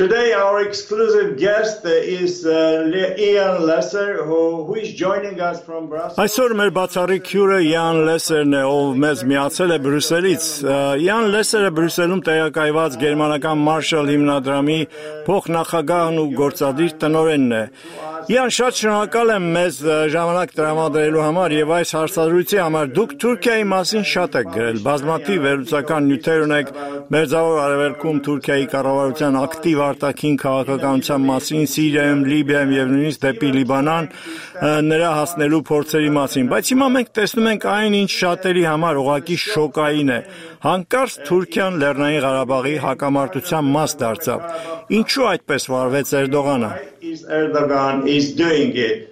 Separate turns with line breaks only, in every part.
Today our exclusive guest is Ian Lesser, who is joining us from Brussels.
Այսօր մեր բացառիկ հյուրը Իան Լեսերն է, ով մեզ միացել է Բրյուսելից։ Իան Լեսերը Բրյուսելում տեղակայված գերմանական Մարշալ հիմնադրամի փոխնախագահն ու գործադիր տնօրենն է։ Իան, շատ շնորհակալ եմ մեզ ժամանակ տրամադրելու համար եւ այս հարցազրույցի համար։ Դուք Թուրքիայի մասին շատ եք գրել, բազմաթիվ վերլուծական նյութեր ունեք Մերձավոր Արևելքում Թուրքիայի կառավարության ակտիվ արտաքին քաղաքականության մասին, Սիրիայում, Լիբիայում եւ նույնիսկ դեպի Լիբանան նրա հասնելու փորձերի մասին, բայց հիմա մենք տեսնում ենք այն, ինչ շատերի համար ուղղակի շոկային է։ Հանկարծ Թուրքիան Լեռնային Ղարաբաղի հակամարտության մաս դարձավ։ Ինչու այդպես վարվեց Էրդողանը?
Erdogan is doing it.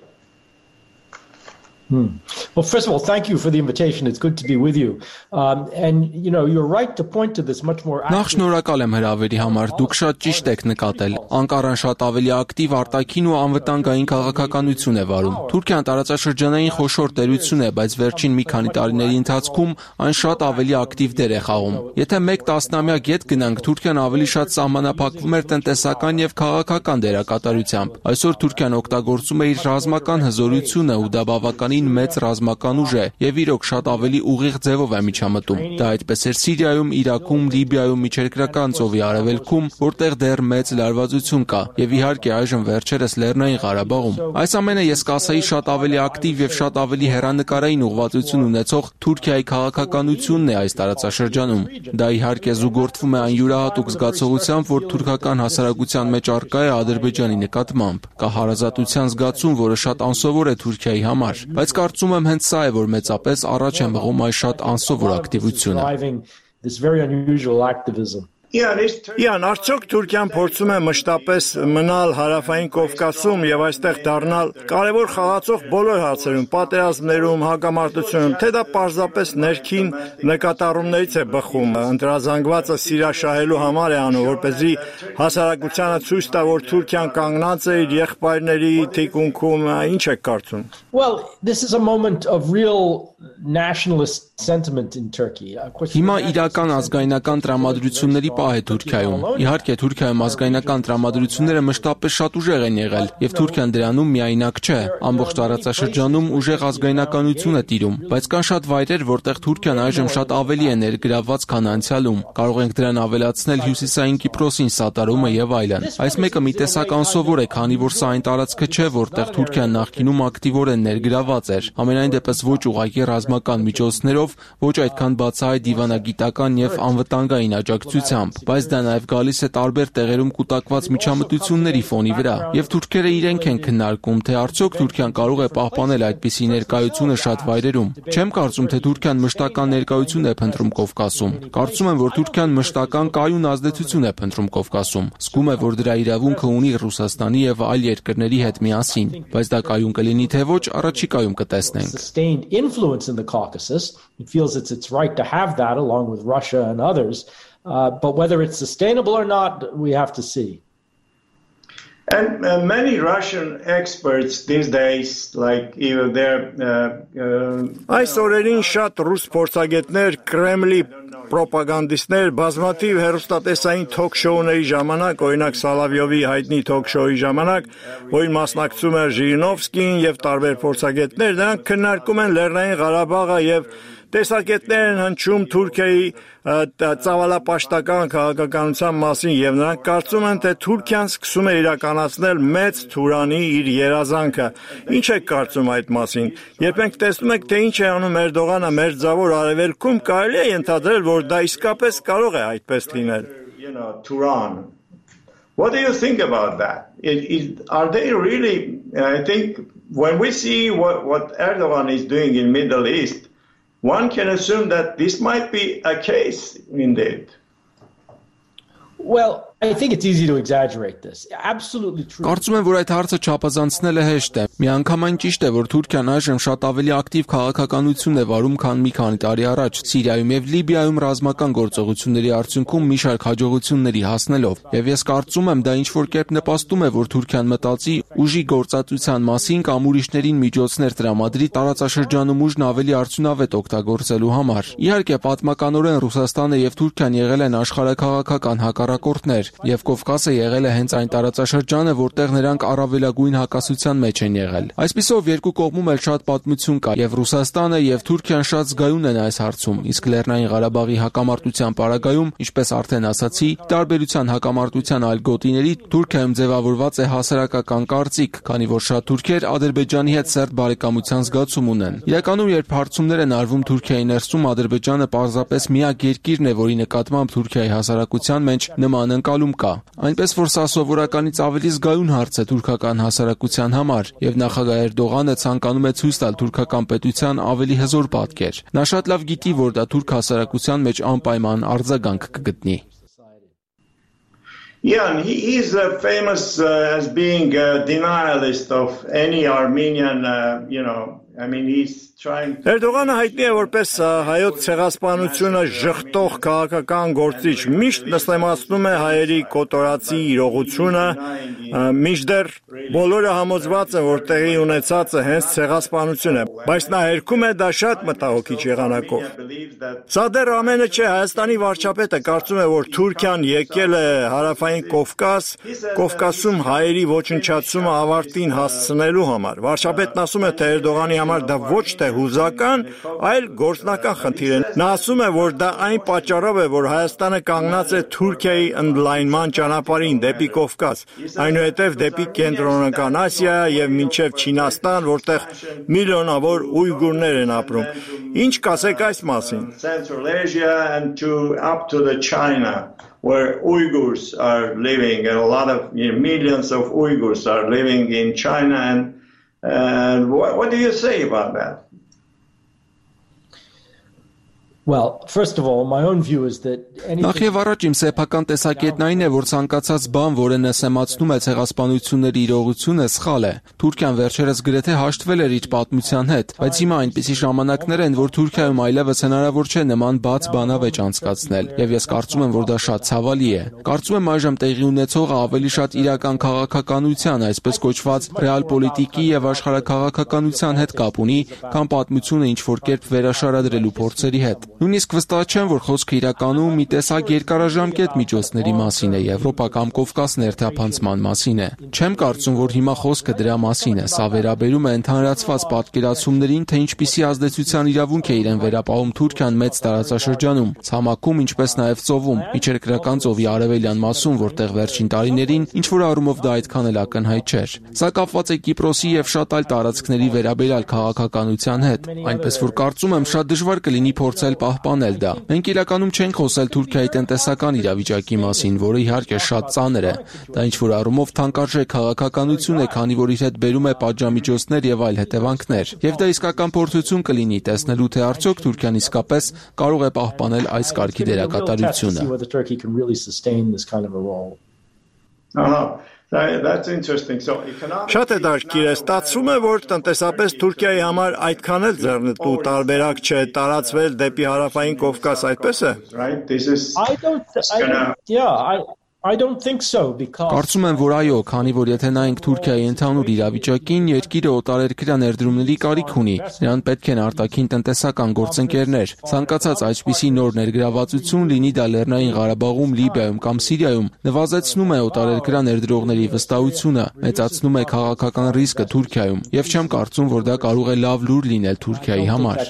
Well, first of all, thank you for the invitation. It's good to be with you. And you're right to point to this much more.
Նախ շնորհակալ եմ հրավերի համար։ Դուք շատ ճիշտ եք նկատել։ Անկարան շատ ավելի ակտիվ արտաքին ու անվտանգային քաղաքականություն է վարում։ Թուրքիան տարածաշրջանային խոշոր տերություն է, բայց վերջին մի քանի տարիների ընթացքում այն շատ ավելի ակտիվ դեր է խաղում։ Եթե մեկ տասնամյակ ետ գնանք, Թուրքիան ավելի շատ սահմանափակվում էր տնտեսական եւ քաղաքական դերակատարությամբ։ Այսօր Թուրքիան օգտագործում է իր ռազմական հզորությունը ու դա բավականին մեծ ռազմական ուժ է եւ իրոք շատ ավելի ուղիղ ձևով է միջամտում։ Դա այդպես էր Սիրիայում, Իրաքում, Լիբիայում, Միջերկրական ծովի արևելքում, որտեղ դեռ մեծ լարվածություն կա, եւ իհարկե այժմ վերջերս Լեռնային Ղարաբաղում։ Այս ամենը ես կասեի շատ ավելի ակտիվ եւ շատ ավելի հեռանկարային ուղղվածություն ունեցող Թուրքիայի քաղաքականությունն է այս տարածաշրջանում։ Դա իհարկե զուգորդվում է այն յուրահատուկ զգացողությամբ, որ թուրքական հասարակության մեջ առկա է Ադրբեջանի նկատմամբ։ Կա հարազատության զգացում, որը շատ անսովոր է Թուրքիայի համար, բայց կարծում եմ հենց սա է, որ մեծապես առաջ է մղում այս շատ անսովոր ակտիվությունը։
Իան, արդյոք Թուրքիան փորձում է մշտապես մնալ հարավային Կովկասում եւ այստեղ դառնալ կարևոր խաղացող բոլոր հարցերում, պատերազմներում, հակամարտությունում, թե դա պարզապես ներքին նկատառումներից է բխում, ընտրազանգվածը սիրաշահելու համար է անում, որպեսզի հասարակությանը ցույց տա, որ Թուրքիան կանգնած է իր եղբայրների թիկունքում, ինչ եք կարծում։
Well, this is a moment of real nationalist sentiment in Turkey.
Հիմա իրական ազգայնական տրամադրությունների պահ է Թուրքիայում։ Իհարկե Թուրքիայում ազգայնական տրամադրությունները մշտապես շատ ուժեղ են եղել, եւ Թուրքիան դրանում միայնակ չէ։ Ամբողջ տարածաշրջանում ուժեղ ազգայնականություն է տիրում, բայց կան շատ վայրեր, որտեղ Թուրքիան այժմ շատ ավելի է ներգրավված, քան անցյալում։ Կարող ենք դրան ավելացնել Հյուսիսային Կիպրոսին սատարումը եւ այլն։ Այս մեկը մի տեսակ անսովոր է, քանի որ սա այն տարածքը չէ, որտեղ Թուրքիան նախկինում ակտիվորեն ներգրաված էր։ Ամենայն դեպս ոչ ուղղակի ռազմական միջոցներով, ոչ այդքան բացահայտ դիվանագիտական եւ անվտանգային աջակցությամբ, բայց դա նաեւ գալիս է տարբեր տեղերում կուտակված միջամտությունների ֆոնի վրա։ Եվ թուրքերը իրենք են քննարկում, թե արդյոք Թուրքիան կարող է պահպանել այդպիսի ներկայությունը շատ վայրերում։ Չեմ կարծում, թե Թուրքիան մշտական ներկայություն է փնտրում Կովկասում։ Կարծում եմ, որ Թուրքիան մշտական կայուն ազդեցություն է փնտրում Կովկասում։ Զգում է, որ դրա իրավունքը ունի Ռուսաստանի եւ այլ երկրների հետ միասին, բայց դա կայուն կլինի թե ոչ, առաջիկայում կտեսնենք։
It feels it's its right to have that along with Russia and others, but whether it's sustainable or not, we have to see.
And many Russian experts these days, like even
Այս օրերին շատ ռուս փորձագետներ, Կրեմլի պրոպագանդիստներ բազմաթիվ հեռուստատեսային թոք-շոուների ժամանակ, օրինակ Սալավյովի հայտնի թոք-շոուի ժամանակ, որին մասնակցում էր Ժիրինովսկին եւ տարբեր փորձագետներ, նրանք քննարկում են Լեռնային Ղարաբաղը եւ տեսակետներ են հնչում Թուրքիայի ծավալապաշտական քաղաքականության մասին եւ նրանք կարծում են, թե Թուրքիան սկսում է իրականացնել մեծ Թուրանի իր երազանքը։ Ինչ եք կարծում այդ մասին։ Երբ մենք տեսնում ենք, թե ինչ է անում Էրդողանը Մերձավոր Արևելքում, կարելի է ենթադրել, որ դա իսկապես կարող է այդպես լինել։
Turan. What do you think about that? Are they really? I think when we see what Erdogan is doing in Middle East, one can assume that this might be a case indeed.
Well, I think it's easy to exaggerate this. Absolutely true.
Կարծում եմ, որ այդ հարցը չափազանցնելը հեշտ է։ Միանգամայն ճիշտ է, որ Թուրքիան այժմ շատ ավելի ակտիվ քաղաքականություն է վարում, քան մի քանի տարի առաջ։ Սիրիայում եւ Լիբիայում ռազմական գործողությունների արդյունքում մի շարք հաջողությունների հասնելով։ Եվ ես կարծում եմ, դա ինչ-որ կերպ նպաստում է, որ Թուրքիան մտածի ուժի գործածության մասին կամ ուրիշներին միջոցներ տրամադրի տարածաշրջանում ուժն ավելի արդյունավետ օգտագործելու համար։ Իհարկե, պատմականորեն Ռուսաստանը եւ Թուրքիան եղել են աշխարհաքաղաքական հակառակորդներ, էր, եւ Կովկասը եղել է հենց այն տարածաշրջանը, որտեղ նրանք առավելագույն հակասության մեջ են եղել։ Այսպիսով երկու կողմում էլ շատ պատմություն կա, եւ Ռուսաստանը եւ Թուրքիան շատ զգայուն են այս հարցում, իսկ Լեռնային Ղարաբաղի հակամարտության պարագայում, ինչպես արդեն ասացի, տարբերության հակամարտության այլ գոտիների Թուրքիայում ձևավորված է հասարակական կարծիք, քանի որ շատ թուրքեր Ադրբեջանի հետ սերտ բարեկամության զգացում ունեն։ Իրականում, երբ հարցումներ են արվում Թուրքիայի ներսում, Ադրբեջանը պարզապես միակ երկիրն է, որի նկատմամբ Թուրքիայի հասարակության մեջ նման ընկալում կա։ Այնպես որ սա սովորականից ավելի զգայուն հարց է թուրքական հասարակության համար, եւ նախագահ Էրդողանը ցանկանում է ցույց տալ թուրքական պետության ավելի հզոր պատկեր։ Նա շատ լավ գիտի, որ դա թուրք հասարակության մեջ անպայման արձագանք կգտնի։
Yeah, and he is famous as being a denialist of any Armenian, he's trying to...
Էրդողանը հայտնի է որպես հայոց ցեղասպանությունը ժխտող քաղաքական գործիչ, միշտ նստեմացնում է հայերի կոտորածի իրողությունը, մինչդեռ բոլորը համոզված են, որ տեղի ունեցածը հենց ցեղասպանություն է, բայց նա հերքում է դա շատ մտահոգիչ եղանակով։ Սա դեռ ամենը չէ, Հայաստանի վարչապետը կարծում է, որ Թուրքիան եկել է հարավային Կովկաս, Կովկասում հայերի ոչնչացումը ավարտին հասցնելու համար։ Վարչապետն ասում է, թե Էրդողանի համար դա ոչ թե հուզական, այլ գործնական խնդիր է։ Նա ասում է, որ դա այն պատճառով է, որ Հայաստանը կանգնած է Թուրքիայի ընդլայնման ճանապարհին դեպի Կովկաս, այնուհետև դեպի Կենտրոնական Ասիա եւ մինչեւ Չինաստան, որտեղ միլիոնավոր ույգուրներ են ապրում։ Ինչ կասեք այս մասին։
Central Asia and up to the China, where Uyghurs are living, and a lot of millions of Uyghurs are living in China. And what do you say about that?
Well, first of all, my own view is that
Նախ եւ առաջ իմ սեփական տեսակետն այն է, որ ցանկացած բան, որը նսեմացնում է ցեղասպանությունների իրողությունը, սխալ է։ Թուրքիան վերջերս գրեթե հաշտվել էր իր պատմության հետ, բայց հիմա այնպիսի ժամանակներ են, որ Թուրքիայում այլևս հնարավոր չէ նման բաց բանավեճ անցկացնել, եւ ես կարծում եմ, որ դա շատ ցավալի է։ Կարծում եմ այժմ տեղի ունեցողը ավելի շատ իրական քաղաքականության, այսպես կոչված ռեալպոլիտիկի եւ աշխարհաքաղաքականության հետ կապ ունի, քան պատմությունը ինչ որ կերպ վերաշարադրելու փորձերի հետ։ Նույնիսկ վստահ չեմ, որ խոսքը իրականում մի տեսակ երկարաժամկետ միջոցների մասին է, Եվրոպա կամ Կովկաս ներթափանցման մասին է։ Չեմ կարծում, որ հիմա խոսքը դրա մասին է։ Սա վերաբերում է ընդհանրացված պատկերացումներին, թե ինչպիսի ազդեցության իրավունք է իրեն վերապահում Թուրքիան մեծ տարածաշրջանում, ցամաքում, ինչպես նաև ծովում, միջերկրական ծովի արևելյան մասում, որտեղ վերջին տարիներին ինչ որ առումով դա այդքան էլ ակնհայտ չէր։ Սա կապված է Կիպրոսի եւ շատ այլ տարածքների վերաբերյալ քաղաքականության հետ, այնպես որ կարծում եմ շատ դժվար կլինի փորձել պահպանել դա։ Մենք իրականում չենք խոսել Թուրքիայի տնտեսական իրավիճակի մասին, որը իհարկե շատ ծանր է։ Դա ինչ որ առումով թանկարժեք քաղաքականություն է, քանի որ իր հետ բերում է պատժամիջոցներ եւ այլ հետևանքներ։ Եվ դա իսկական փորձություն կլինի տեսնելու, թե արդյոք Թուրքիան իսկապես կարող է պահպանել այս կարգի դերակատարությունը։
That's interesting.
Շատ է դարքիր է, ստացվում է, որ տնտեսապես Թուրքիայի համար այդքան էլ ձեռնտու տարբերակ չէ տարածվել դեպի հարավային Կովկաս, այդպես է։
Right? This is
I don't think so, because
Կարծում եմ, որ այո, քանի որ եթե նայենք Թուրքիայի ընդհանուր իրավիճակին, երկիրը օտարերկրյա ներդրումների կարիք ունի։ Նրան պետք են արտաքին տնտեսական գործընկերներ։ Ցանկացած այսպիսի նոր ներգրավվածություն, լինի դա Լեռնային Ղարաբաղում, Լիբիայում կամ Սիրիայում, նվազեցնում է օտարերկրյա ներդրողների վստահությունը, մեծացնում է քաղաքական ռիսկը Թուրքիայում, եւ չեմ կարծում, որ դա կարող է լավ լուր լինել Թուրքիայի համար։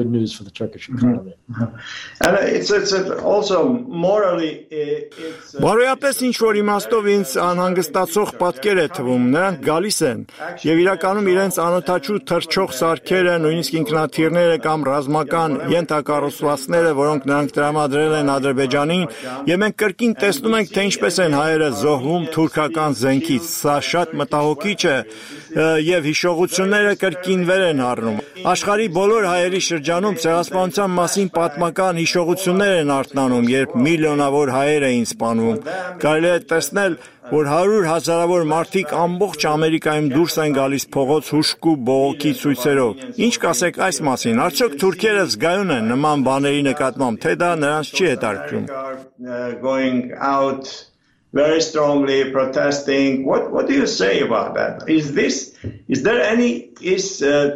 And it's also morally
Բարոյապես ինչ որ իմաստով ինձ անհանգստացող պատկեր է թվում, նրանք գալիս են եւ իրականում իրենց անօթաչու թռչող սարքերը, նույնիսկ ինքնաթիռները կամ ռազմական ենթակառուցվածքները, որոնք նրանք տրամադրել են Ադրբեջանին, եւ մենք կրկին տեսնում ենք, թե ինչպես են հայերը զոհվում թուրքական զենքից։ Սա շատ մտահոգիչ է եւ հիշողությունները կրկին վեր են առնում։ Աշխարհի բոլոր հայերի շրջանում ցեղասպանության մասին պատմական հիշողություններ են արթնանում, երբ միլիոնավոր հայեր էին սպանվում։ Կարելի է տեսնել, որ 100,000-ավոր մարդիկ ամբողջ Ամերիկայում դուրս են գալիս փողոց հուշկու բողոքի ցույցերով։ Ինչ կասեք այս մասին։ Արդյոք թուրքերը զգայուն են նման բաների նկատմամբ, թե դա նրանց չի հետաքրքրում։
going out very strongly protesting. What do you say about that?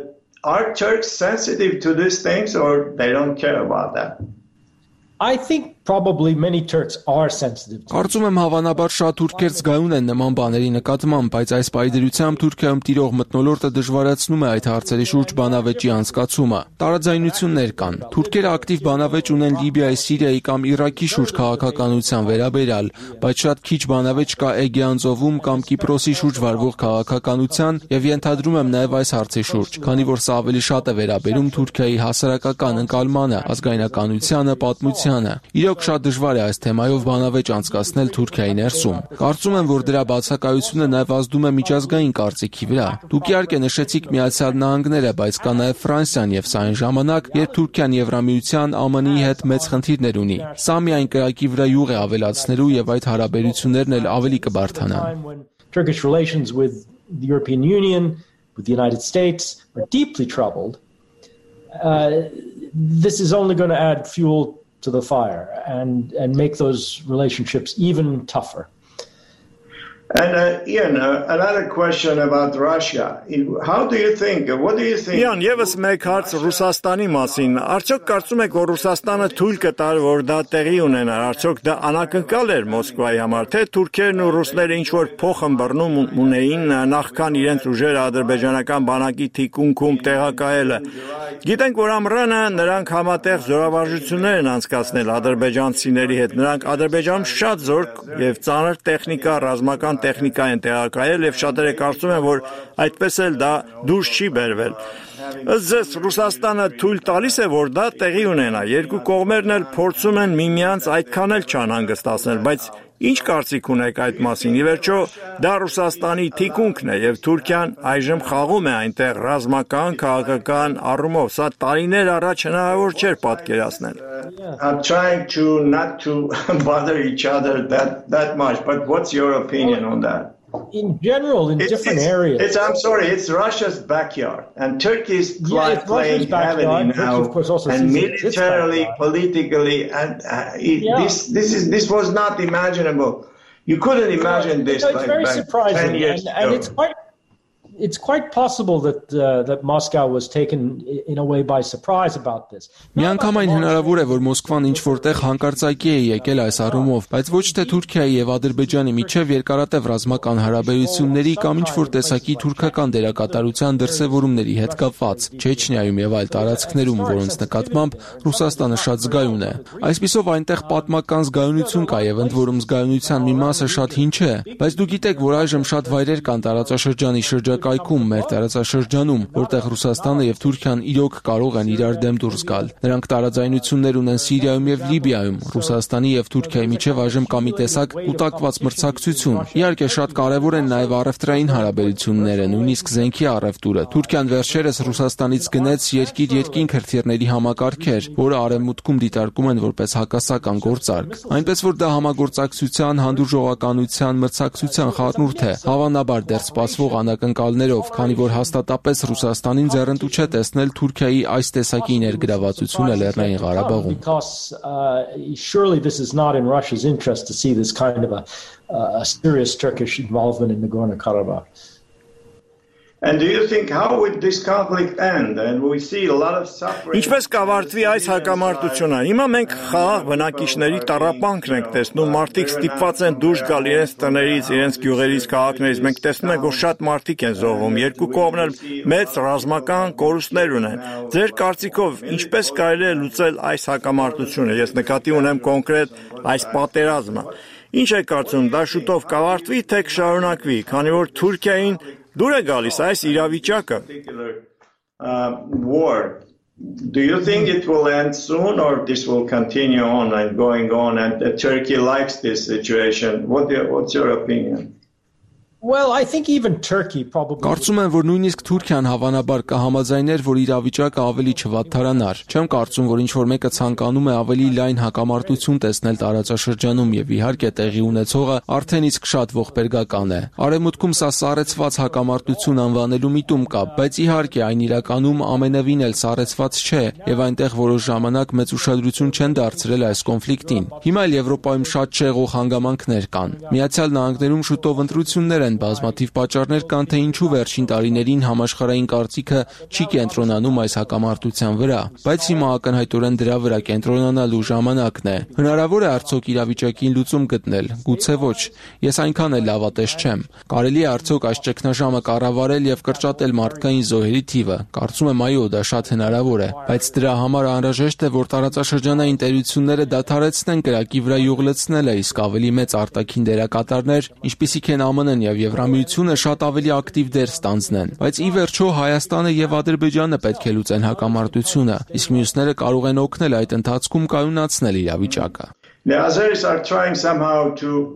Are Turks sensitive to these things, or they don't care about that?
I think probably many Turks are sensitive to.
Կարծում եմ հավանաբար շատ թուրքեր զգայուն են նման բաների նկատմամբ, բայց այս պայդրությամբ Թուրքիայում տիրող մթնոլորտը դժվարացնում է այդ հարցերի շուրջ բանավեճի անցկացումը։ Տարաձայնություններ կան։ Թուրքերը ակտիվ բանավեճ ունեն Լիբիայի, Սիրիայի կամ Իրաքի շուրջ քաղաքականության վերաբերյալ, բայց շատ քիչ բանավեճ կա Էգեան ծովում կամ Կիպրոսի շուրջ վարվող քաղաքականության եւ ենթադրում եմ նաեւ այս հարցի շուրջ, քանի որ սա ավելի շատ է վերաբերում Թուրքիայի հասարակական ընկալմանը, ազգայնականությանը, պատմությանը։ Իրոք շատ դժվար է այս թեմայով բանավեճ անցկացնել Թուրքիայի ներսում։ Կարծում եմ, որ դրա բացակայությունը նաեւ ազդում է միջազգային կարծիքի վրա։ Դուք իհարկե նշեցիք Միացյալ Նահանգները, բայց կա նաեւ Ֆրանսիան եւ սա այն ժամանակ, երբ Թուրքիան Եվրամիության, ԱՄՆ-ի հետ մեծ խնդիրներ ունի։ Սա միայն կրակի վրա յուղ է ավելացնելու եւ այդ հարաբերություններն էլ ավելի կբարթանան։
Turkish relations with the European Union, with the United States are deeply troubled. This is only going to add fuel to the fire and make those relationships even tougher.
And Ian, another question about Russia. How do you think, what do you think?
Իան, եւս մեկ հարց Ռուսաստանի մասին։ Արդյոք կարծում եք, որ Ռուսաստանը թույլ կտար, որ դա տեղի ունենա։ Արդյոք դա անակնկալ էր Մոսկվայի համար, թե թուրքերն ու ռուսները ինչ որ փոխըմբռնում ունեին նախքան իրենց ուժերը ադրբեջանական բանակի թիկունքում տեղակայելը։ Գիտենք, որ ամռանը նրանք համատեղ զորավարժություններ են անցկացնել ադրբեջանցիների հետ։ Նրանք Ադրբեջանում շատ զորք եւ ծանր տեխնիկա, ռազմական տեխնիկա են տեղակայել եւ շատերը կարծում են, որ այդպես էլ դա դուրս չի բերվել։ Ըստ ձեզ Ռուսաստանը թույլ տալիս է, որ դա տեղի ունենա։ Երկու կողմերն էլ փորձում են միմյանց այդքան էլ չանհանգստացնել, բայց ինչ կարծիք ունեք այդ մասին։ Ի վերջո դա Ռուսաստանի թիկունքն է եւ Թուրքիան այժմ խաղում է այնտեղ ռազմական, քաղաքական առումով։ Սա տարիներ առաջ հնարավոր չէր պատկերացնել։
I'm trying to not to bother each other that much, but what's your opinion on that?
In general, in different areas.
I'm sorry, it's Russia's backyard, and Turkey is playing heavily now, and militarily, politically, and this was not imaginable. You couldn't imagine this
it's very surprising,
10 years ago.
And it's quite possible that Moscow was taken in a way by surprise about this.
Միանգամայն հնարավոր է, որ Մոսկվան ինչ որտեղ հանկարծակի է եկել այս առումով, բայց ոչ թե Թուրքիայի եւ Ադրբեջանի միջև երկարատև ռազմական հարաբերությունների կամ ինչ որ տեսակի թուրքական դերակատարության դրսևորումների հետ կապված, Չեչնիայում եւ այլ տարածքներում, որոնց նկատմամբ Ռուսաստանը շատ զգայուն է։ Այսպիսով այնտեղ պատմական զգայունություն կա եւ ընդ որում զգայունության մի մասը շատ հին չէ, բայց դուք գիտեք, որ այժմ շատ վայրեր կան տարածաշրջանի շրջակայքում մեր տարածաշրջանում, որտեղ Ռուսաստանը եւ Թուրքիան իրոք կարող են իրար դեմ դուրս գալ։ Նրանք տարաձայնություններ ունեն Սիրիայում եւ Լիբիայում։ Ռուսաստանի եւ Թուրքիայի միջև այժմ կա մի տեսակ կուտակված մրցակցություն։ Իհարկե շատ կարեւոր են նաեւ առևտրային հարաբերությունները, նույնիսկ զենքի առևտուրը։ Թուրքիան վերջերս Ռուսաստանից գնեց երկիր-երկինք հրթիռների համակարգեր, որը արևմուտքում դիտարկում են որպես հակասական գործարք։ Այնպես որ դա համագործակցության, հանդուրժողականության, մրցակցության խառնուրդ է, havanabar դեռ սպասվող անակնկալներով, քանի որ հաստատապես Ռուսաստանին ձեռնտու չէ տեսնել Թուրքիայի այս տեսակի ներգրավվածությունը Լեռնային Ղարաբաղում։
Surely this is not in Russia's interest to see this kind of a serious Turkish involvement in Nagorno-Karabakh.
And do you think how would this conflict end? And we see a lot of suffering.
Ինչպես կավարտվի այս հակամարտությունը։ Հիմա մենք խաղաղ բնակիչների տառապանքն ենք տեսնում, մարդիկ ստիպված են դուրս գալ իրենց տներից, իրենց գյուղերից, քաղաքներից։ Մենք տեսնում ենք, որ շատ մարդիկ են զոհվում, երկու կողմն էլ մեծ ռազմական կորուստներ ունեն։ Ձեր կարծիքով ինչպես կարելի է լուծել այս հակամարտությունը։ Ես նկատի ունեմ կոնկրետ այս պատերազմը։ Ինչ է կարծում, դա շուտով կավարտվի, թե կշարունակվի, քանի որ Թուրքիային դուր է գալիս այս իրավիճակը։
War. Do you think it will end soon or this will continue on and going on and Turkey likes this situation? What's your opinion?
Well, I think even Turkey probably.
Կարծում եմ, որ նույնիսկ Թուրքիան հավանաբար կհամաձայներ, որ իրավիճակը ավելի չվատթարանար։ Չեմ կարծում, որ ինչ որ մեկը ցանկանում է ավելի լայն հակամարտություն տեսնել տարածաշրջանում եւ իհարկե տեղի ունեցողը արդեն իսկ շատ ողբերգական է։ Արևմուտքում սա սառեցված հակամարտություն անվանելու միտում կա, բայց իհարկե այն իրականում ամենևին էլ սառեցված չէ եւ այնտեղ որոշ ժամանակ մեծ ուշադրություն չեն դարձրել այս կոնֆլիկտին։ Հիմա էլ Եվրոպայում շատ շեղող հանգամանքներ կան։ Միացյալ Նահանգներում շուտով ընտրություններ են բազմաթիվ պատճառներ կան, թե ինչու վերջին տարիներին համաշխարհային կարծիքը չի կենտրոնանում այս հակամարտության վրա, բայց հիմա ակնհայտորեն դրա վրա կենտրոնանալու ժամանակն է։ Հնարավոր է արդյոք իրավիճակին լուծում գտնել։ Գուցե ոչ։ Ես այնքան էլ լավատես չեմ։ Կարելի է արդյոք այս ճգնաժամը կառավարել եւ կրճատել մարդկային զոհերի թիվը։ Կարծում եմ այո, դա շատ հնարավոր է, բայց դրա համար անհրաժեշտ է, որ տարածաշրջանային տերությունները դադարեցնեն կրակի վրա յուղ լցնելը, իսկ ավելի մեծ արտաքին դերակատարներ, ինչպիսիք են ԱՄՆ-ն եւ Եվրամիությունը, շատ ավելի ակտիվ դեր ստանձնեն։ Բայց ի վերջո Հայաստանը եւ Ադրբեջանը պետք է լուծեն հակամարտությունը, իսկ մյուսները կարող են օգնել այդ ընթացքում կայունացնել իրավիճակը։
The others are trying somehow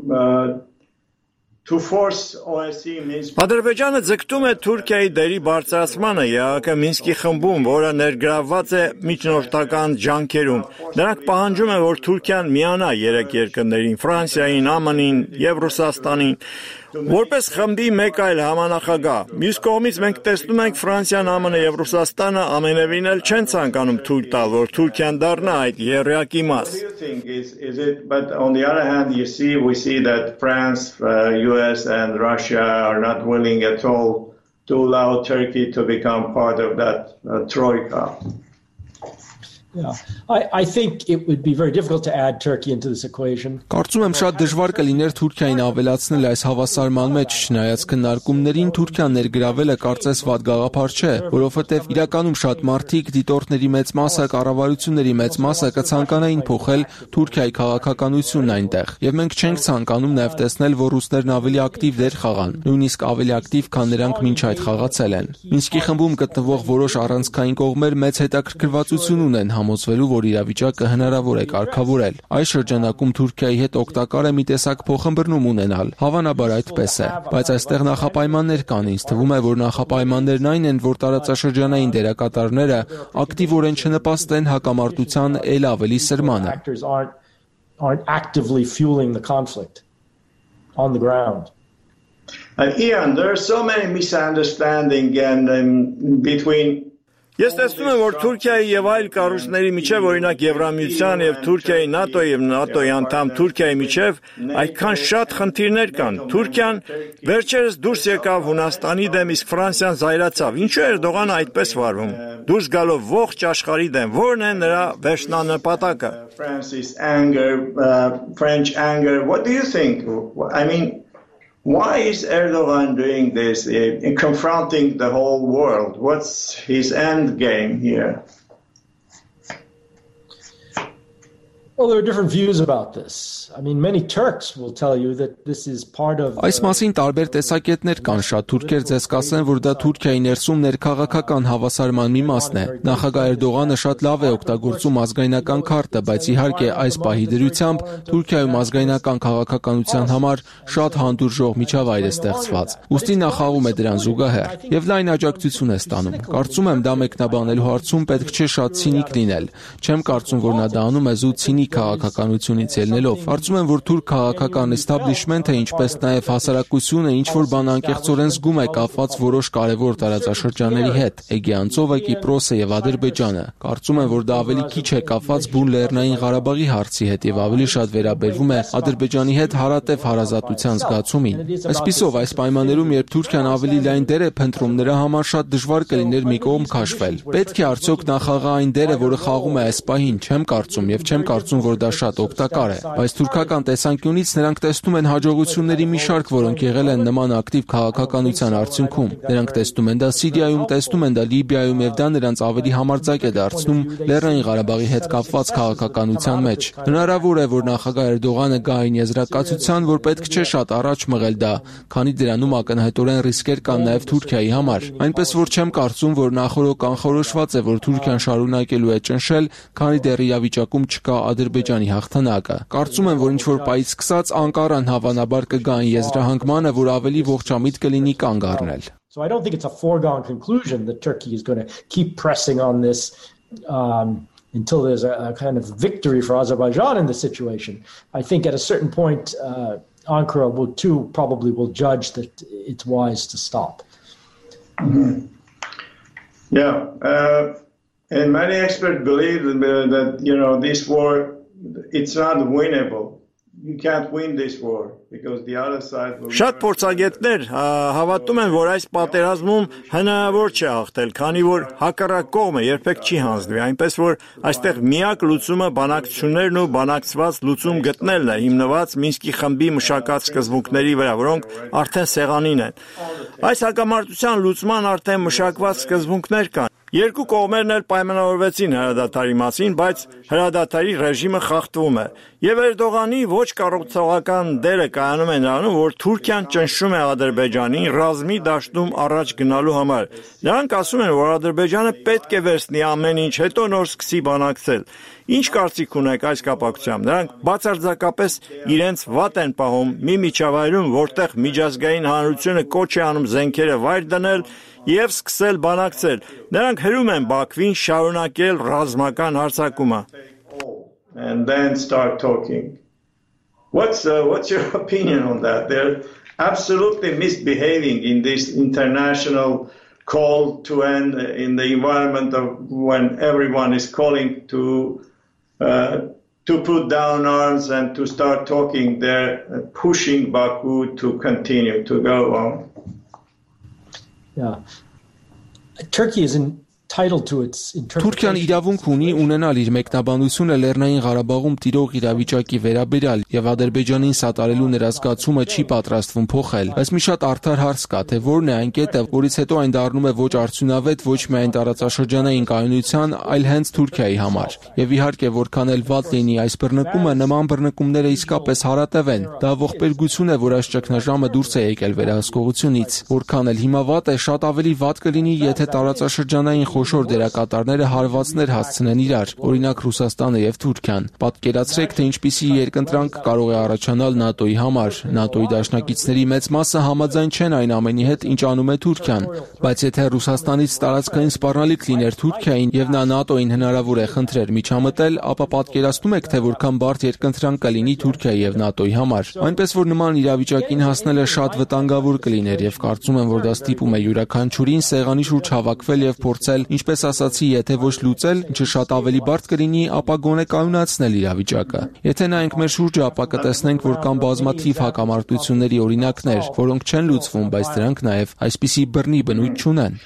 to force OSCE Minsk.
Ադրբեջանը ձգտում է Թուրքիայի դերի բարձրացմանը ԵԱՀԿ Մինսկի խմբում, որը ներգրավված է միջնորդական ջանքերում։ Նրանք պահանջում են, որ Թուրքիան միանա երեք երկրներին՝ Ֆրանսիային, ԱՄՆ-ին եւ Ռուսաստանին, որպես խմբի մեկ այլ համանախագահ։ Մյուս կողմից մենք տեսնում ենք Ֆրանսիան, ԱՄՆ-ը եւ Ռուսաստանը ամենևին էլ չեն ցանկանում թույլ տալ, որ Թուրքիան դառնա այդ եռյակի մաս։
But on the other hand, we see that France, US and Russia are not willing at all to allow Turkey to become part of that troika.
Yeah, I think it would be very difficult to add Turkey into this equation.
Կարծում եմ շատ դժվար կլիներ Թուրքիային ավելացնել այս հավասարման մեջ, չնայած քննարկումներին Թուրքիան ներգրավելը կարծես վատ գաղափար չէ, որովհետև իրականում շատ մարդիկ, դիտորդների մեծ մասը, կառավարությունների մեծ մասը կցանկանային փոխել Թուրքիայի քաղաքականությունն այնտեղ, եւ մենք չենք ցանկանում նաեւ տեսնել, որ ռուսներն ավելի ակտիվ դեր խաղան, նույնիսկ ավելի ակտիվ, քան նրանք մինչ այդ խաղացել են։ Մինսկի խմբում գտնվող որոշ առանցքային կողմեր մեծ հետաքրքրվածություն ունեն համոզվելու, որ իրավիճակը հնարավոր է կարգավորել։ Այս շրջանակում Թուրքիայի հետ օգտակար է մի տեսակ փոխըմբռնում ունենալ։ Հավանաբար այդպես է, բայց այստեղ նախապայմաններ կան։ Ինձ թվում է, որ նախապայմաններն այն են, որ տարածաշրջանային դերակատարները ակտիվորեն չնպաստեն հակամարտության ել ավելի սրմանը։
Aren't actively fueling the conflict on the ground.
Ian, there are so many misunderstandings between.
Ես տեսնում եմ, որ Թուրքիայի եւ այլ կառույցների միջև, օրինակ Եվրամիության եւ Թուրքիայի ՆԱՏՕ եւ ՆԱՏՕ-ի անդամ Թուրքիայի միջև այդքան շատ խնդիրներ կան։ Թուրքիան վերջերս դուրս եկավ Հունաստանի դեմ, իսկ Ֆրանսիան զայրացավ։ Ինչու Էրդողանը այդպես վարվում։ Դուրս գալով ողջ աշխարհի դեմ, ո՞րն է նրա վերջնանպատակը։
French anger. What do you think? I mean, why is Erdogan doing this, confronting the whole world? What's his end game here?
Well, there are different views about this. I mean, many Turks will tell you that this is part of.
Այս մասին տարբեր տեսակետներ կան, շատ թուրքեր ձեզ կասեն, որ դա Թուրքիայի ներսում ներքաղաքական հավասարման մի մասն է։ Նախագահ Էրդողանը շատ լավ է օգտագործում ազգայնական քարտը, բայց իհարկե այս պահի դրությամբ Թուրքիայում ազգայնական քաղաքականության համար շատ հանդուրժող միջավայր է ստեղծված։ Ուստի նա խաղում է դրան զուգահեռ եւ լայն աջակցություն է ստանում։ Կարծում եմ, դա մեկնաբանելու հարցում պետք չէ շատ ցինիկ լինել։ Չեմ կարծում, որ նա դա անում է զուտ ցինիկ քաղաքականությունից ելնելով։ Կարծում եմ, որ թուրք քաղաքական էստաբլիշմենթը, ինչպես նաև հասարակությունը ինչ-որ բան անկեղծորեն զգում է կապված որոշ կարևոր տարածաշրջանների հետ՝ Էգեյան ծովը, Կիպրոսը եւ Ադրբեջանը։ Կարծում եմ, որ դա ավելի քիչ է կապված բուն Լեռնային Ղարաբաղի հարցի հետ եւ ավելի շատ վերաբերվում է Ադրբեջանի հետ հարատև հարազատության զգացումին։ Այսպիսով, այս պայմաններում, երբ Թուրքիան ավելի լայն դեր է փնտրում, նրա համար շատ դժվար կլիներ մի կողմ քաշվել։ Պետք է արդյոք նա խաղա այն դերը, որը խաղում է այս պահին, չեմ կարծում եւ չեմ կարծում, որ դա շատ օգտակար է, բայց թուրքական տեսանկյունից նրանք տեսնում են հաջողությունների մի շարք, որոնք եղել են նման ակտիվ քաղաքականության արդյունքում։ Նրանք տեսնում են դա Սիրիայում, տեսնում են դա Լիբիայում եւ դա նրանց ավելի համարձակ է դարձնում Լեռնային Ղարաբաղի հետ կապված քաղաքականության մեջ։ Հնարավոր է, որ նախագահ Էրդողանը գա այն եզրակացության, որ պետք չէ շատ առաջ մղել դա, քանի դրանում ակնհայտորեն ռիսկեր կան նաեւ Թուրքիայի համար։ Այնպես որ չեմ կարծում, որ նախորոք անխորոշված է, որ Թուրքիան շարունակելու է ճնշել, քանի դեռ իրավիճակում չկա Ադրբեջանի հաղթանակը։ Կարծում եմ, որ ինչ-որ պայից սկսած Անկարան հավանաբար կգա այն եզրահանգմանը, որ ավելի ողջամիտ կլինի կանգ առնել։
So I don't think it's a foregone conclusion that Turkey is going to keep pressing on this until there's a kind of victory for Azerbaijan in the situation. I think at a certain point, Ankara probably will judge that it's wise to stop.
Mm-hmm. Yeah. And many experts believe that, this war, it's not winnable. You can't win this war.
Շատ փորձագետներ հավատում են, որ այս պատերազմում հնարավոր չէ հաղթել, քանի որ հակառակ կողմը երբեք չի հանձնվի, այնպես որ այստեղ միակ լուծումը բանակցություններն ու բանակցված լուծում գտնելն է, հիմնված Մինսկի խմբի մշակած սկզբունքների վրա, որոնք արդեն սեղանին են։ Այս հակամարտության լուծման արդեն մշակված սկզբունքներ կան։ Երկու կողմերն էլ պայմանավորվեցին հրադադարի մասին, բայց հրադադարի ռեժիմը խախտվում է։ Եվ Էրդողանի ոչ կառուցողական դերը կայանում է նրանում, որ Թուրքիան ճնշում է Ադրբեջանին ռազմի դաշտում առաջ գնալու համար։ Նրանք ասում են, որ Ադրբեջանը պետք է վերցնի ամեն ինչ, հետո նոր սկսի բանակցել։ Ինչ կարծիք ունեք այս կապակցությամբ։ Նրանք բացարձակապես իրենց վատ են պահում մի միջավայրում, որտեղ միջազգային հանրությունը կոչ է անում զենքերը վայր դնել եւ սկսել բանակցել։ Նրանք հրում են Բաքվին շարունակել ռազմական հարձակումը։
And then start talking. What's your opinion on that? They're absolutely misbehaving in this international call to end in the environment of when everyone is calling to put down arms and to start talking. They're pushing Baku to continue to go on.
Yeah. Turkey is entitled to its interpretation.
Թուրքիան իրավունք ունի ունենալ իր մեկնաբանությունը Լեռնային Ղարաբաղում տիրող իրավիճակի վերաբերյալ եւ Ադրբեջանին սատարելու նրա զգացումը չի պատրաստվում փոխել։ Բայց մի շատ արդար հարց կա, թե որն է այն կետը, որից հետո այն դառնում է ոչ արդյունավետ ոչ միայն տարածաշրջանային կայունության, այլ հենց Թուրքիայի համար։ Եվ իհարկե, որքան էլ վատ լինի այս բռնկումը, նման բռնկումները իսկապես հարատև են։ Դա ողբերգություն է, որ այս ճգնաժամը դուրս է եկել վերահսկողությունից։ Որքան էլ հիմա վատ է, շատ ավելի վատ կլինի, եթե տարածաշրջանային խոշոր դերակատարները հարվածներ հասցնեն իրար, օրինակ Ռուսաստանը եւ Թուրքիան։ Պատկերացրեք, թե ինչպիսի երկընտրանք կարող է առաջանալ ՆԱՏՕ-ի համար։ ՆԱՏՕ-ի դաշնակիցների մեծ մասը համաձայն չեն այն ամենի հետ, ինչ անում է Թուրքիան, բայց եթե Ռուսաստանից տարածքային սպառնալիք լիներ Թուրքիային եւ նա ՆԱՏՕ-ին հնարավոր է խնդրեր միջամտել, ապա պատկերացնում եք, թե որքան բարդ երկընտրանք կլինի Թուրքիայի եւ ՆԱՏՕ-ի համար։ Այնպես որ նման իրավիճակին հասնելը շատ վտանգավոր կլիներ եւ կարծում եմ, որ դա ստիպում է յուրաքանչյուրին սեղանի շուրջ հավաքվել եւ փորձել, ինչպես ասացի, եթե ոչ լուծել, ինչը շատ ավելի բարդ կլինի, ապա գոնե կայունացնել իրավիճակը։ Եթե նայենք մեր շուրջը, ապա կտեսնենք, որ կան բազմաթիվ հակամարտությունների օրինակներ, որոնք չեն լուծվում, բայց դրանք նաև այսպիսի բռնի բնույթ չունեն։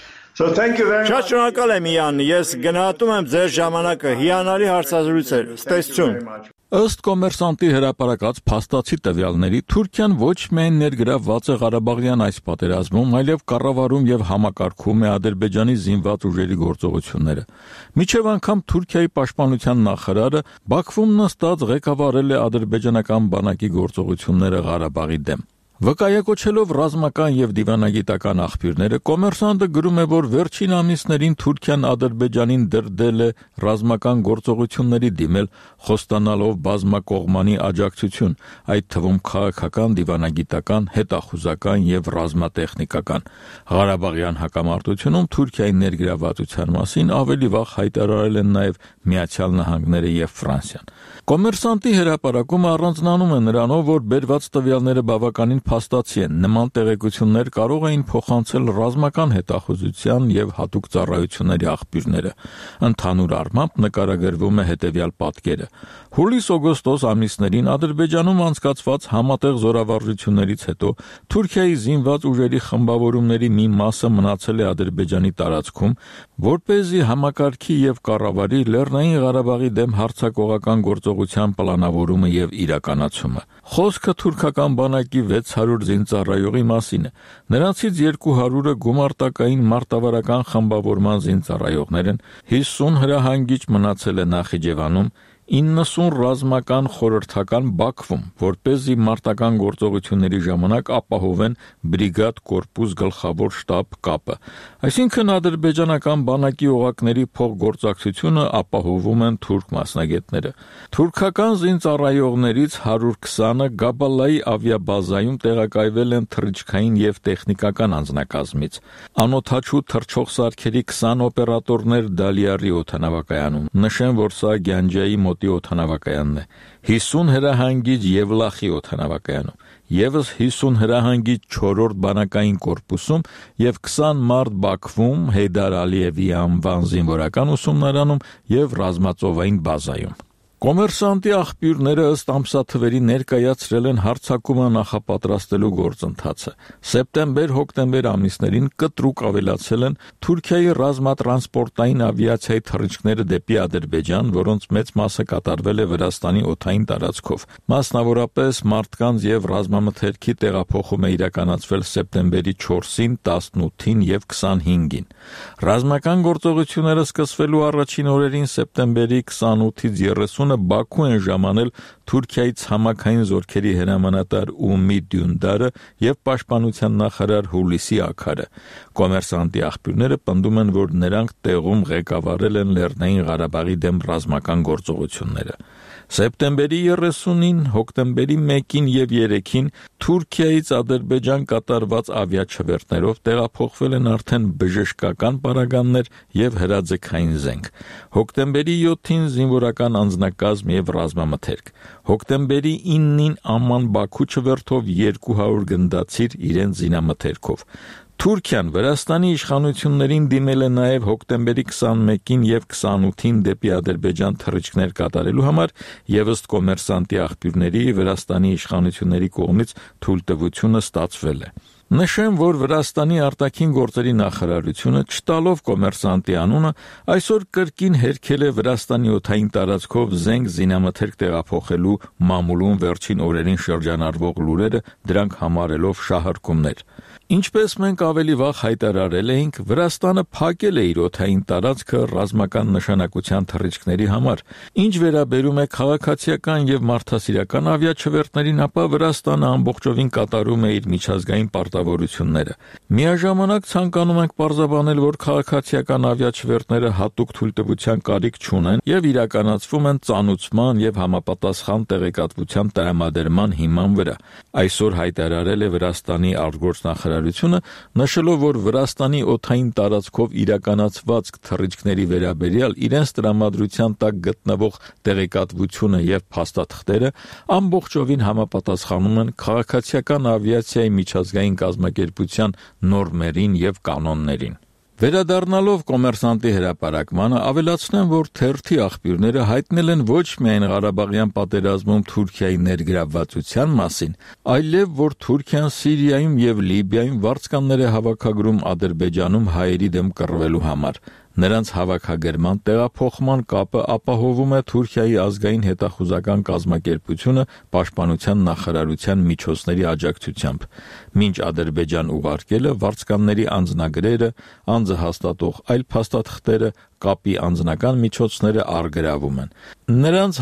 Շատ շնորհակալ եմ Յան, ես գնահատում եմ ձեր ժամանակը, հիանալի հարցազրույց էր։ Ստեսություն։
Ըստ Կոմերսանտի հրապարակած փաստացի տվյալների, Թուրքիան ոչ միայն ներգրավված է Ղարաբաղյան այս պատերազմում, այլև կառավարում եւ համակարգում է Ադրբեջանի զինված ուժերի գործողությունները։ Մինչև անգամ Թուրքիայի պաշտպանության նախարարը Բաքվում նստած ղեկավարել է ադրբեջանական բանակի գործողությունները Ղարաբաղի դեմ։ Վկայակոչելով ռազմական եւ դիվանագիտական աղբյուրները, Կոմերսանտը գրում է, որ վերջին ամիսներին Թուրքիան Ադրբեջանին դրդել է ռազմական գործողությունների դիմել, խոստանալով բազմակողմանի աջակցություն, այդ թվում քաղաքական, դիվանագիտական, հետախուզական եւ ռազմատեխնիկական։ Ղարաբաղյան հակամարտությունում Թուրքիայի ներգրավվածության մասին ավելի վաղ հայտարարել են նաեւ Միացյալ Նահանգները եւ Ֆրանսիան։ Կոմերսանտի հրապարակումը առանձնանում է նրանով, որ բերված տվյալները բավականին փաստացի են։ Նման տեղեկություններ կարող էին փոխանցել ռազմական հետախուզության եւ հատուկ ծառայությունների աղբյուրները։ Ընդհանուր առմամբ նկարագրվում է հետեւյալ պատկերը։ Հուլիս-օգոստոս ամիսներին Ադրբեջանում անցկացված համատեղ զորավարժություններից հետո Թուրքիայի զինված ուժերի խմբավորումների մի մասը մնացել է Ադրբեջանի տարածքում, որպեսզի համակարգի եւ կառավարի Լեռնային Ղարաբաղի դեմ հարձակողական գործողության պլանավորումը եւ իրականացումը։ Խոսքը թուրքական բանակի 600 զինծառայողի մասին է։ Նրանցից 200-ը գումարտակային մարտավարական խմբավորման զինծառայողներ են, 50 հրահանգիչ մնացել է Նախիջևանում, 90 ռազմական խորհրդական Բաքվում, որպեսզի մարտական գործողությունների ժամանակ ապահովեն բրիգադ կորպուս գլխավոր շտաբ կապը։ Այսինքն ադրբեջանական բանակի օղակների փոխգործակցությունը ապահովում են թուրք մասնագետները։ Թուրքական զինծառայողներից 120-ը Գաբալայի ավիաբազայում տեղակայվել են թռիչքային եւ տեխնիկական անձնակազմից։ Անօդաչու թռչող սարքերի 20 օպերատորներ Դալիարի օդանավակայանում։ Նշեմ, որ սա Գյանջայի մոտի օդանավակայանն է, 50 հրահանգիչ Եվլախի օդանավակայանում, եւս 50 հրահանգիչ 4-րդ բանակային կորպուսում եւ 20 մարդ Բաքվում, Հեյդար Ալիևի անվան զինվորական ուսումնարանում եւ ռազմածովային բազայում։ Կոմերսանտի աղբյուրները ըստ ամսաթվերի ներկայացրել են հարձակումը նախապատրաստելու գործընթացը։ Սեպտեմբեր-հոկտեմբեր ամիսներին կտրուկ ավելացել են Թուրքիայի ռազմատրանսպորտային ավիացիայի թռիչքները դեպի Ադրբեջան, որոնց մեծ մասը կատարվել է Վրաստանի օդային տարածքով։ Մասնավորապես մարդկանց եւ ռազմամթերքի տեղափոխում է իրականացվել սեպտեմբերի 4-ին, 18-ին եւ 25-ին։ Ռազմական գործողությունները սկսվելու առաջին օրերին սեպտեմբերի 28-ից 30 Բաքու են ժամանել Թուրքիայի ցամաքային զորքերի հրամանատար Ումիդ Դյունդարը եւ պաշտպանության նախարար Հուլիսի Աքարը։ Կոմերսանտի աղբյուրները պնդում են, որ նրանք տեղում ղեկավարել են Լեռնային Ղարաբաղի դեմ ռազմական գործողությունները։ Սեպտեմբերի 30-ին, հոկտեմբերի 1-ին եւ 3-ին Թուրքիայից Ադրբեջան կատարված ավիաչվերթներով տեղափոխվել են արդեն բժշկական պարագաներ եւ հրաձգային զենք։ Հոկտեմբերի 7-ին զինվորական անձնակազմ եւ ռազմամթերք։ Հոկտեմբերի 9-ին Ամման-Բաքու չվերթով 200 գնդացիր իրենց զինամթերքով։ Թուրքիան Վրաստանի իշխանություններին դիմել է նաև հոկտեմբերի 21-ին եւ 28-ին դեպի Ադրբեջան թռիչքներ կատարելու համար եւ ըստ կոմերսանտի աղբյուրների Վրաստանի իշխանությունների կողմից թույլտվությունը ստացվել է։ Նշեմ, որ Վրաստանի արտաքին գործերի նախարարությունը, չտալով կոմերսանտի անունը, այսօր կրկին հերքել է Վրաստանի օդային տարածքով զենք զինամթերք տեղափոխելու մամուլում վերջին օրերին շրջանառվող լուրերը, դրանք համարելով շահարկումներ։ Ինչպես մենք ավելի վաղ հայտարարել էինք, Վրաստանը փակել է իր օդային տարածքը ռազմական նշանակության թռիչքների համար։ Ինչ վերաբերում է քաղաքացիական եւ մարդասիրական ավիաչվերթներին, ապա Վրաստանը ամբողջովին կատարում է իր միջազգային պարտավորությունները։ Միաժամանակ ցանկանում ենք պարզաբանել, որ քաղաքացիական ավիաչվերթները հատուկ թույլտվության կարիք չունեն եւ իրականացվում են ծանուցման եւ համապատասխան տեղեկատվության տրամադրման հիման վրա։ Այսօր հայտարարել է Վրաստանի արտգործնախարարությունը, նշելով, որ Վրաստանի օդային տարածքով իրականացված թռիչքների վերաբերյալ իրենց տրամադրության տակ գտնվող տեղեկատվությունը եւ փաստաթղթերը ամբողջովին համապատասխանում են քաղաքացիական ավիացիայի միջազգային կազմակերպության նորմերին եւ կանոններին։ Վերադառնալով կոմերսանտի հրապարակմանը, ավելացնեմ, որ թերթի աղբյուրները հայտնել են ոչ միայն Ղարաբաղյան պատերազմում Թուրքիայի ներգրավվածության մասին, այլև որ Թուրքիան Սիրիայում եւ Լիբիայում վարձկաններ է հավաքագրում Ադրբեջանում հայերի դեմ կռվելու համար։ Նրանց հավաքագրման տեղափոխման կապը ապահովում է Թուրքիայի ազգային հետախուզական կազմակերպությունը պաշտպանության նախարարության միջոցների աջակցությամբ։ Մինչ Ադրբեջան ուղարկելը վարձկանների անձնագրերը, անձը հաստատող այլ փաստաթղթերը, կապի անձնական միջոցները առգրավում են։ Նրանց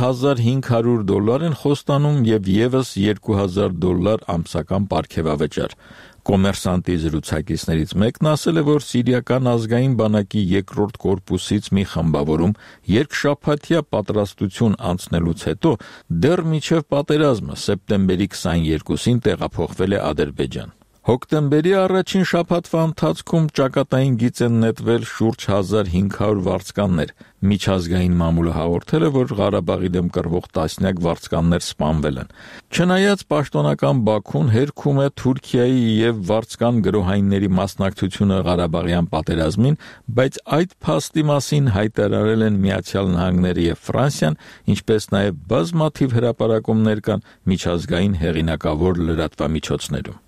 $1500 են խոստանում եւ եւս $2000 ամսական պարգևավճար։ Կոմերսանտի զրուցակիցներից մեկն ասել է, որ Սիրիական ազգային բանակի երկրորդ կորպուսից մի խմբավորում երկշաբաթյա պատրաստություն անցնելուց հետո դեռ մինչև պատերազմը սեպտեմբերի 22-ին տեղափոխվել է Ադրբեջան։ Հոկտեմբերի առաջին շաբաթվա ընթացքում ճակատային գիծ են նետվել շուրջ 1500 վարձկաններ։ Միջազգային մամուլը հաղորդել է, որ Ղարաբաղի դեմ կռվող տասնյակ վարձկաններ սպանվել են։ Չնայած պաշտոնական Բաքուն հերքում է Թուրքիայի եւ վարձկան գրոհայինների մասնակցությունը Ղարաբաղյան պատերազմին, բայց այդ փաստի մասին հայտարարել են Միացյալ Նահանգները եւ Ֆրանսիան, ինչպես նաեւ բազմաթիվ հրապարակումներ կան միջազգային հեղինակավոր լրատվամիջոցներում։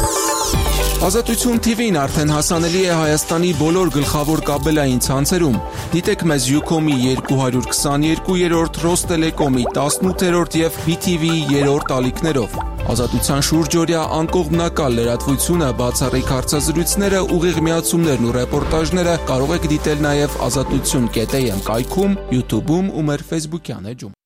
Ազատություն TV-ն արդեն հասանելի է Հայաստանի բոլոր գլխավոր կաբելային ցանցերում։ Դիտեք մեզ Ucom-ի 222-րդ, Ռոստելեկոմի 18-րդ եւ BTV-ի 3-րդ ալիքներով։ Ազատության շուրջօրյա անկողմնակալ լրատվությունը, բացառիկ հարցազրույցները, ուղիղ միացումներն ու ռեպորտաժները կարող եք դիտել նաեւ azatutsun.am կայքում, YouTube-ում ու մեր Facebook-յան էջում։